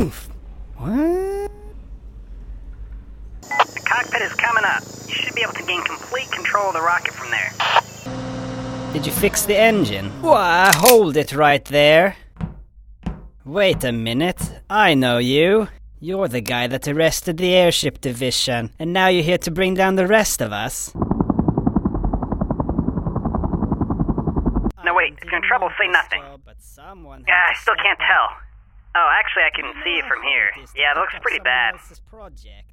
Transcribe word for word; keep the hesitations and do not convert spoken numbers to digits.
Oof. What? The cockpit is coming up. You should be able to gain complete control of the rocket from there. Did you fix the engine? Why, hold it right there. Wait a minute. I know you. You're the guy that arrested the airship division, and now you're here to bring down the rest of us. No, wait. If you're in trouble, say nothing. Yeah, I still can't tell. Oh, actually, I can see it from here. Yeah, it looks pretty bad.